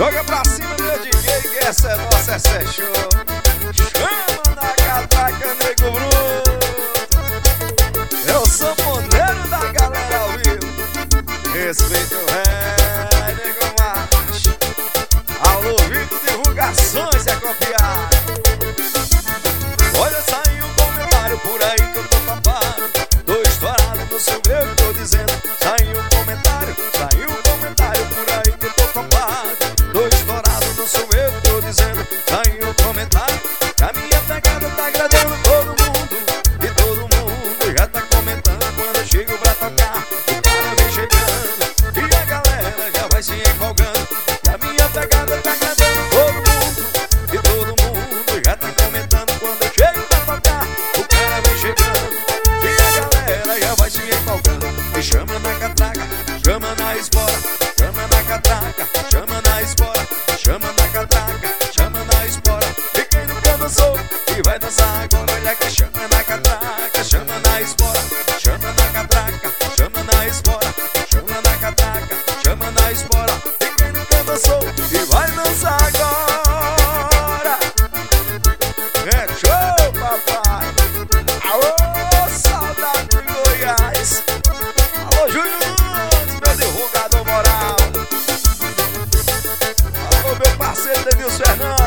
Joga pra cima, meu DJ, que essa é nossa, essa é show. Chama na catraca, nego bruto. É o sanfoneiro da galera ao vivo. Respeita o rei, nego macho. Alô, Vitor, divulgações é copiado. Olha, saiu um comentário por aí que eu tô tapado. Tô estourado no seu eu que tô dizendo. Saiu um comentário por aí que eu tô tapado. Tô estourado no seu eu que tô dizendo. Saiu um comentário que a minha pegada tá agradando todo mundo. E todo mundo já tá comentando quando eu chego pra tocar. O cara vem chegando e a galera já vai se empolgando. Que a minha pegada tá agradando todo mundo. E todo mundo já tá comentando quando eu chego pra tocar. O cara vem chegando e a galera já vai se empolgando. Me chama na catraca, chama na espora, chama na catraca, chama na espora, chama na catraca, chama na espora. E quem nunca dançou e vai dançar agora, olha que chama na catraca, chama na espora, chama na catraca, chama na espora, chama na catraca, chama na espora. E quem nunca dançou e vai dançar agora. É show, papai. Alô, saudade de Goiás. Alô, Júlio Nunes, meu divulgador moral. Alô, meu parceiro Denilson Fernandes.